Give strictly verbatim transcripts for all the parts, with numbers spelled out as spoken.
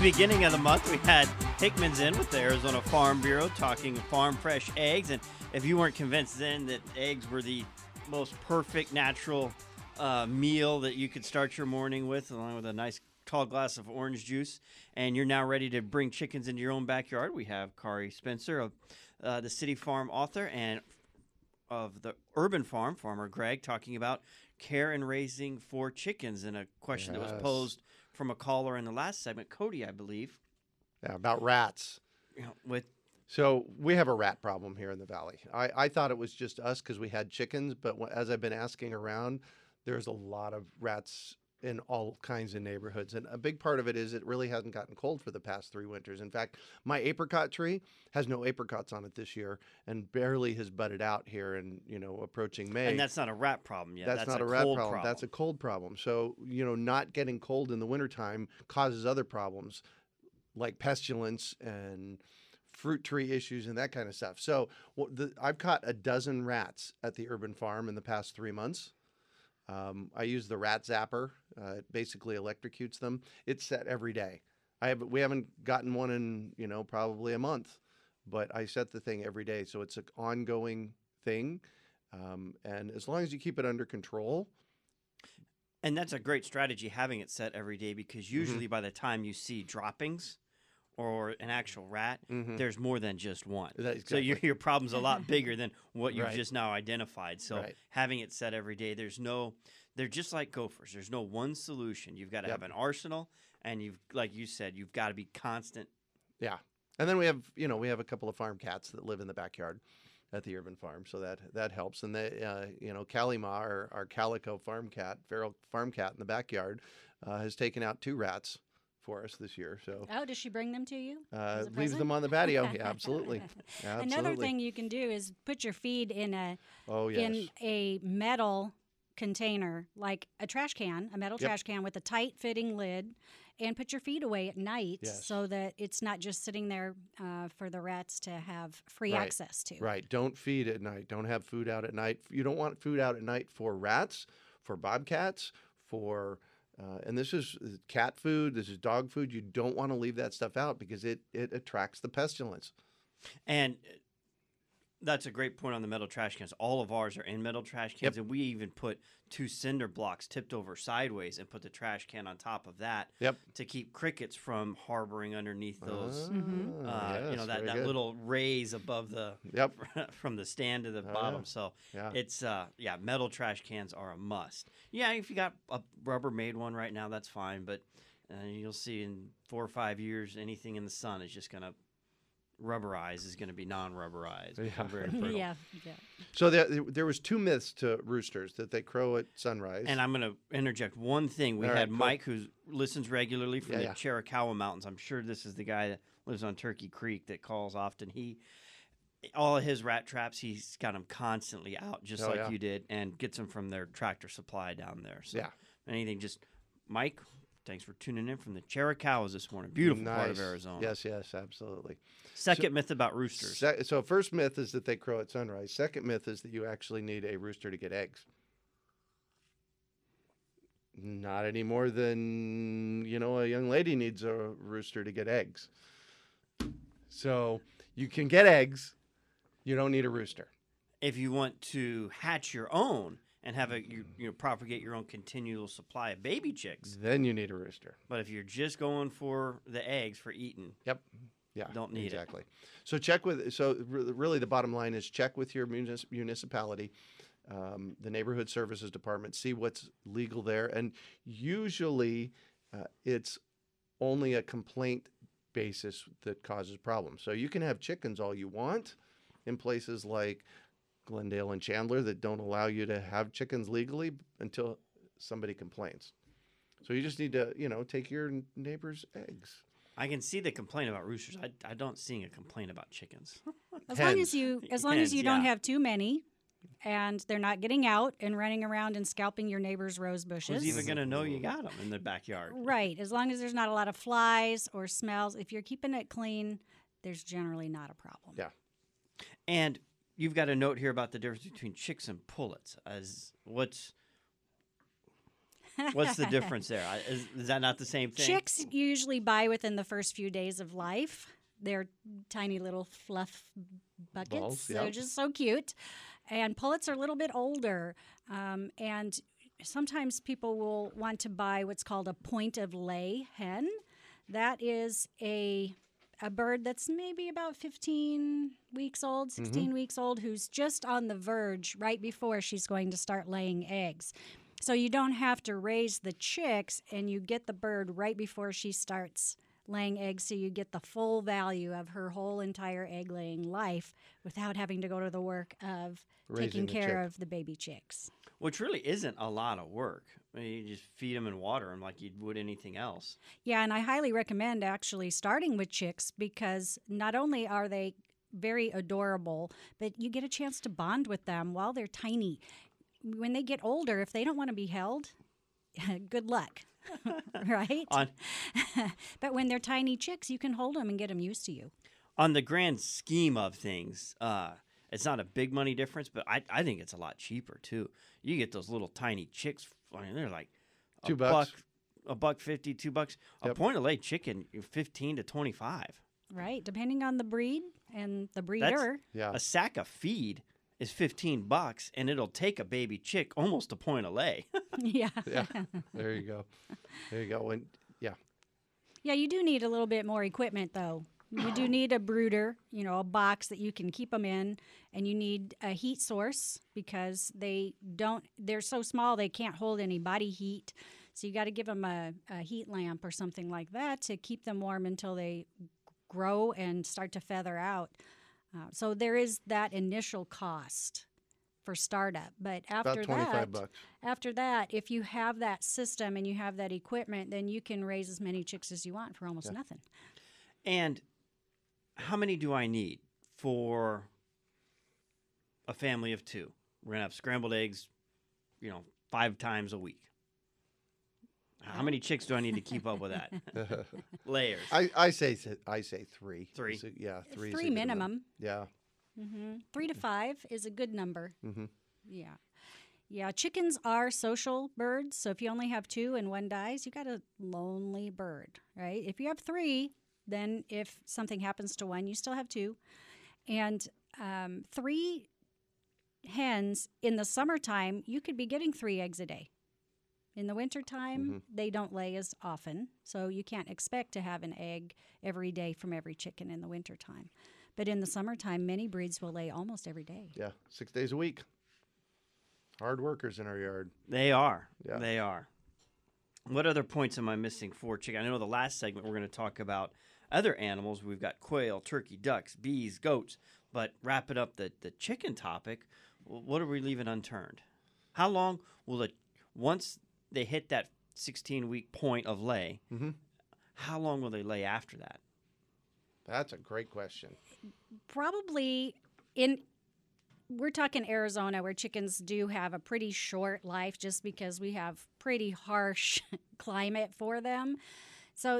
beginning of the month, we had Hickman's in with the Arizona Farm Bureau talking farm fresh eggs. And if you weren't convinced then that eggs were the most perfect natural uh, meal that you could start your morning with, along with a nice tall glass of orange juice, and you're now ready to bring chickens into your own backyard, we have Kari Spencer of uh, the City Farm author and of the Urban Farm, Farmer Greg, talking about care and raising for chickens, and a question yes. that was posed from a caller in the last segment, Cody, I believe. Yeah, about rats. You know, with So we have a rat problem here in the valley. I, I thought it was just us because we had chickens, but wh- as I've been asking around, there's a lot of rats in all kinds of neighborhoods. And a big part of it is it really hasn't gotten cold for the past three winters. In fact, my apricot tree has no apricots on it this year and barely has budded out here and, you know, approaching May. And that's not a rat problem yet. That's, that's not a, a rat cold problem. problem. That's a cold problem. So, you know, not getting cold in the wintertime causes other problems like pestilence and fruit tree issues and that kind of stuff. So what the, I've caught a dozen rats at the Urban Farm in the past three months. Um, I use the rat zapper. Uh, it basically electrocutes them. It's set every day. I have we haven't gotten one in, you know, probably a month, but I set the thing every day. So it's an ongoing thing. Um, and as long as you keep it under control. And that's a great strategy, having it set every day, because usually mm-hmm. by the time you see droppings or an actual rat, mm-hmm. there's more than just one. Exactly. So your, your problem's a lot bigger than what you've right. just now identified. So right. having it set every day, there's no, they're just like gophers. There's no one solution. You've got to yep. have an arsenal, and you've, like you said, you've got to be constant. Yeah. And then we have, you know, we have a couple of farm cats that live in the backyard at the Urban Farm. So that, that helps. And they, uh, you know, Calima, our, our calico farm cat, feral farm cat in the backyard, uh, has taken out two rats for us this year. So oh, does she bring them to you? Uh, leaves them on the patio. Yeah, absolutely. absolutely. Another thing you can do is put your feed in a oh, yes. in a metal container, like a trash can, a metal yep. trash can with a tight fitting lid, and put your feed away at night yes. so that it's not just sitting there uh, for the rats to have free right. access to. Right. Don't feed at night. Don't have food out at night. You don't want food out at night for rats, for bobcats, for Uh, and this is cat food. This is dog food. You don't want to leave that stuff out because it, it attracts the pestilence. And that's a great point on the metal trash cans. All of ours are in metal trash cans, yep. and we even put two cinder blocks tipped over sideways and put the trash can on top of that yep. to keep crickets from harboring underneath those. Ah, mm-hmm. uh, yes, you know, that, that good. little raise above the yep. from the stand to the oh, bottom. yeah. So yeah. it's uh yeah, metal trash cans are a must. Yeah, if you got a Rubbermaid one right now, that's fine, but uh, you'll see in four or five years, anything in the sun is just gonna rubberize is going to be non-rubberized. Yeah. yeah, yeah. So there, there was two myths to roosters, that they crow at sunrise. And I'm going to interject one thing. We All had right, Mike, who listens regularly from yeah, the yeah. Chiricahua Mountains. I'm sure this is the guy that lives on Turkey Creek that calls often. He, all of his rat traps, he's got them constantly out, just oh, like yeah. you did, and gets them from their Tractor Supply down there. So yeah. anything, just Mike. Thanks for tuning in from the Chiricahuas this morning. Beautiful nice. part of Arizona. Yes, yes, absolutely. Second so, myth about roosters. Se- so first myth is that they crow at sunrise. Second myth is that you actually need a rooster to get eggs. Not any more than, you know, a young lady needs a rooster to get eggs. So you can get eggs. You don't need a rooster. If you want to hatch your own and have a you, you know propagate your own continual supply of baby chicks, then you need a rooster. But if you're just going for the eggs for eating, yep, yeah, don't need exactly. it. So check with. So really, the bottom line is check with your munis- municipality, um, the neighborhood services department, see what's legal there, and usually uh, it's only a complaint basis that causes problems. So you can have chickens all you want in places like Glendale and Chandler that don't allow you to have chickens legally until somebody complains. So you just need to, you know, take your neighbor's eggs. I can see the complaint about roosters. I, I don't see a complaint about chickens. As Hens. long as you as long Hens, as you don't yeah. have too many, and they're not getting out and running around and scalping your neighbor's rose bushes. Who's even going to know you got them in the backyard? Right. As long as there's not a lot of flies or smells, if you're keeping it clean, there's generally not a problem. Yeah. And you've got a note here about the difference between chicks and pullets. As what's What's the difference there? I- Is, is that not the same thing? Chicks usually buy within the first few days of life. They're tiny little fluff buckets. Balls, They're yep. just so cute. And pullets are a little bit older. Um, and sometimes people will want to buy what's called a point of lay hen. That is a a bird that's maybe about fifteen weeks old, sixteen weeks old, who's just on the verge right before she's going to start laying eggs. So you don't have to raise the chicks, and you get the bird right before she starts laying eggs, so you get the full value of her whole entire egg-laying life without having to go to the work of Raising taking the care chick. of the baby chicks. Which really isn't a lot of work. I mean, you just feed them and water them like you would anything else. Yeah, and I highly recommend actually starting with chicks because not only are they very adorable, but you get a chance to bond with them while they're tiny. When they get older, if they don't want to be held, good luck, right? On But when they're tiny chicks, you can hold them and get them used to you. on the grand scheme of things, uh, it's not a big money difference, but I, I think it's a lot cheaper too. You get those little tiny chicks. I mean, they're like a Two bucks. buck, a buck fifty, two bucks. A Yep. point of lay chicken, fifteen to twenty five. Right, depending on the breed and the breeder. Yeah. A sack of feed is fifteen bucks, and it'll take a baby chick almost a point of lay. yeah. Yeah. There you go. There you go. And yeah. Yeah, you do need a little bit more equipment, though. You do need a brooder, you know, a box that you can keep them in, and you need a heat source because they don't, they're so small they can't hold any body heat. So you got to give them a, a heat lamp or something like that to keep them warm until they grow and start to feather out. Uh, so there is that initial cost for startup, but after About twenty-five that, bucks. after that, if you have that system and you have that equipment, then you can raise as many chicks as you want for almost Yeah. nothing. And how many do I need for a family of two? We're going to have scrambled eggs, you know, five times a week. How many chicks do I need to keep up with that? Layers. I, I say th- I say three. Three. So, yeah, three. is a Three good amount. minimum. Yeah. hmm Three to five is a good number. Mm-hmm. Yeah. Yeah, chickens are social birds, so if you only have two and one dies, you got a lonely bird, right? If you have three, then if something happens to one, you still have two. And um, three hens in the summertime, you could be getting three eggs a day. In the wintertime, Mhm. they don't lay as often, so you can't expect to have an egg every day from every chicken in the wintertime. But in the summertime, many breeds will lay almost every day. Yeah. Six days a week. Hard workers in our yard. They are. Yeah. They are. What other points am I missing for chicken? I know the last segment we're going to talk about other animals. We've got quail, turkey, ducks, bees, goats. But wrapping up the, the chicken topic, wh- what are we leaving unturned? How long will it, once they hit that sixteen-week point of lay, Mm-hmm. how long will they lay after that? That's a great question. Probably in we're talking Arizona where chickens do have a pretty short life just because we have pretty harsh climate for them. So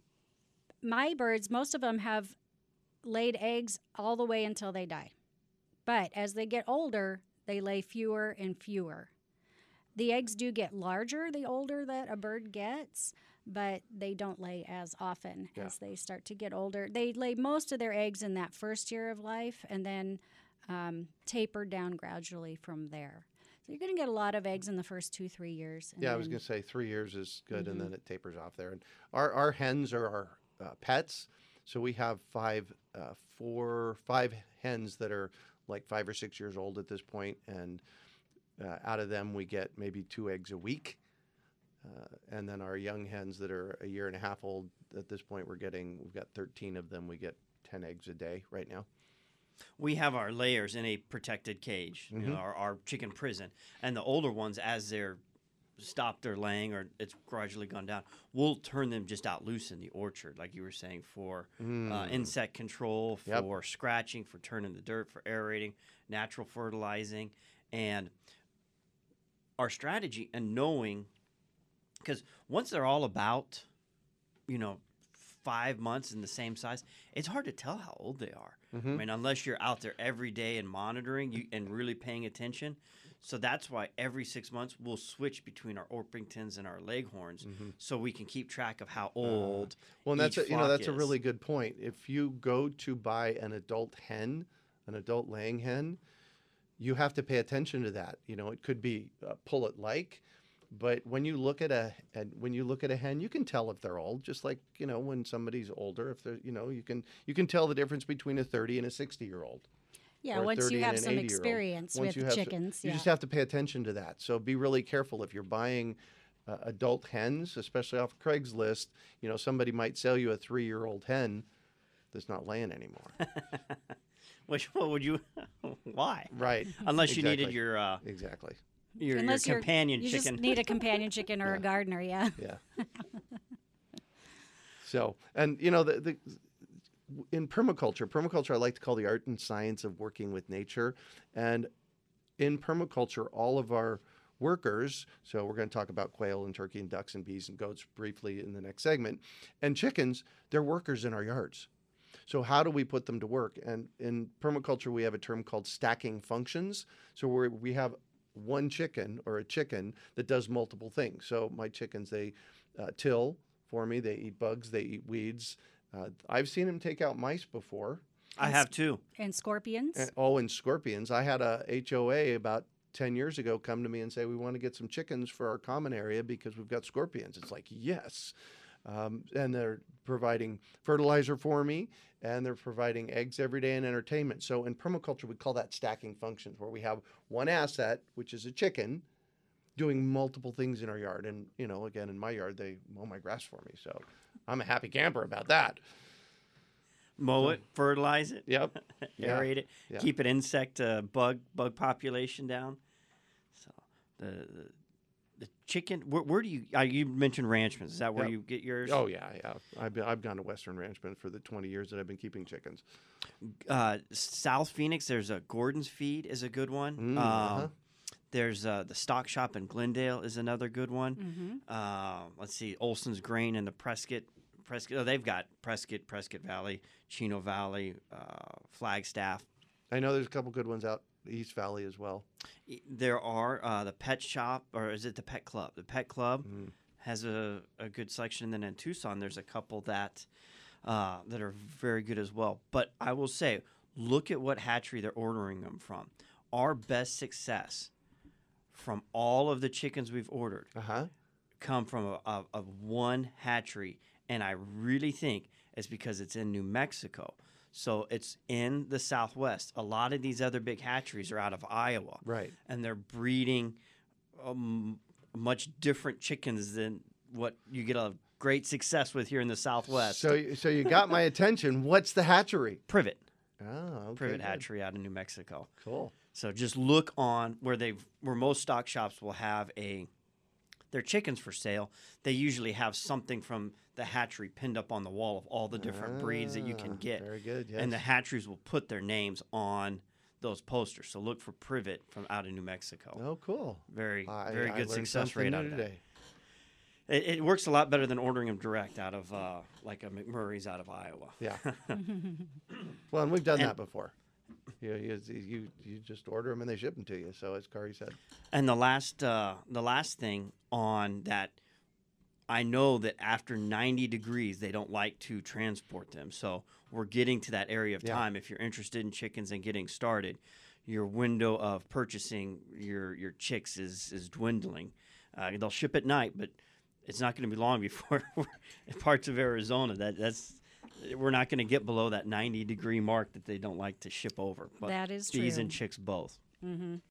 my birds, most of them have laid eggs all the way until they die. But as they get older, they lay fewer and fewer. The eggs do get larger the older that a bird gets, but they don't lay as often Yeah. as they start to get older. They lay most of their eggs in that first year of life and then um, taper down gradually from there. So you're going to get a lot of eggs in the first two, three years. and Yeah, I was then- going to say three years is good, and Mhm. then it tapers off there. And our, our hens are our uh, pets, so we have five, uh, four, five hens that are like five or six years old at this point, and uh, out of them we get maybe two eggs a week. Uh, and then our young hens that are a year and a half old at this point, we're getting, we've got thirteen of them. We get ten eggs a day right now. We have our layers in a protected cage, you know, Mhm. our, our chicken prison. And the older ones, as they're stopped their laying or it's gradually gone down, we'll turn them just out loose in the orchard, like you were saying, for uh, Mm. insect control, Yep. for scratching, for turning the dirt, for aerating, natural fertilizing. And our strategy and knowing, because once they're all about, you know, five months in the same size, it's hard to tell how old they are. Mm-hmm. I mean, unless you're out there every day and monitoring you and really paying attention. So that's why every six months we'll switch between our Orpingtons and our Leghorns, Mm-hmm. so we can keep track of how old. Well, and that's each a, you know flock that's a is. really good point. If you go to buy an adult hen, an adult laying hen, you have to pay attention to that. You know, it could be uh, pullet like, but when you look at a and when you look at a hen, you can tell if they're old. Just like you know when somebody's older, if they're you know you can you can tell the difference between a thirty and a sixty year old. Yeah, or a once thirty you and have an some eighty-year-old. experience Once with you have some- chickens. you yeah. just have to pay attention to that. So be really careful if you're buying uh, adult hens, especially off Craigslist. You know, somebody might sell you a three-year-old hen that's not laying anymore. Which what would you? Why? Right. Unless you needed Exactly. your uh, Exactly. your, Unless your you're- companion you chicken. just need a companion chicken or Yeah. a gardener. Yeah. Yeah. So, and you know, the, the in permaculture, permaculture I like to call the art and science of working with nature. And in permaculture, all of our workers, so we're going to talk about quail and turkey and ducks and bees and goats briefly in the next segment, and chickens, they're workers in our yards. So how do we put them to work? And in permaculture, we have a term called stacking functions. So we we have one chicken or a chicken that does multiple things. So my chickens, they uh, till for me. They eat bugs. They eat weeds. Uh, I've seen them take out mice before. I have two. And scorpions. And, oh, and scorpions. I had a H O A about ten years ago come to me and say, we want to get some chickens for our common area because we've got scorpions. It's like, yes. Um, and they're providing fertilizer for me, and they're providing eggs every day and entertainment. So in permaculture, we call that stacking functions, where we have one asset, which is a chicken, doing multiple things in our yard. And, you know, again, in my yard, they mow my grass for me. So I'm a happy camper about that. Mow it, fertilize it, Yep. Yeah. aerate it, Yeah. keep it insect uh, bug bug population down. So the the, the chicken. Where, where do you? Uh, you mentioned Ranchmans. Is that where Yep. you get yours? Oh, yeah, yeah. I've, been, I've gone to Western Ranchman for the twenty years that I've been keeping chickens. Uh, South Phoenix. There's a Gordon's Feed is a good one. Mm, um, uh-huh. There's uh, the Stock Shop in Glendale is another good one. Mm-hmm. Uh, let's see, Olson's Grain in the Prescott. Prescott. Oh, they've got Prescott, Prescott Valley, Chino Valley, uh, Flagstaff. I know there's a couple good ones out East Valley as well. E- There are uh, the Pet Shop, or is it the Pet Club? The Pet Club Mm. has a, a good selection. And then in Tucson, there's a couple that uh, that are very good as well. But I will say, look at what hatchery they're ordering them from. Our best success from all of the chickens we've ordered Uh-huh. come from a, a, a one hatchery, and I really think it's because it's in New Mexico. So it's in the Southwest. A lot of these other big hatcheries are out of Iowa, Right. and they're breeding um, much different chickens than what you get a great success with here in the Southwest. So, so you got my attention. What's the hatchery? Privet, Oh, okay. Privet good. Hatchery out of New Mexico. Cool. So just look on where they've where most stock shops will have a their chickens for sale. They usually have something from the hatchery pinned up on the wall of all the different breeds that you can Ah, get. Very good. Yes. And the hatcheries will put their names on those posters. So look for Privet from out of New Mexico. Oh, cool. Very I, very I good learned success something rate out new of that. today. It, it works a lot better than ordering them direct out of uh, like a McMurray's out of Iowa. Yeah. Well, and we've done And- that before. You, you, you, you just order them and they ship them to you. So as Kari said. And the last uh, the last thing on that, I know that after ninety degrees, they don't like to transport them. So we're getting to that area of Yeah. time. If you're interested in chickens and getting started, your window of purchasing your your chicks is is dwindling. Uh, they'll ship at night, but it's not going to be long before we're in parts of Arizona that that's we're not going to get below that ninety degree mark that they don't like to ship over. But That is bees true. and chicks both. Mm-hmm.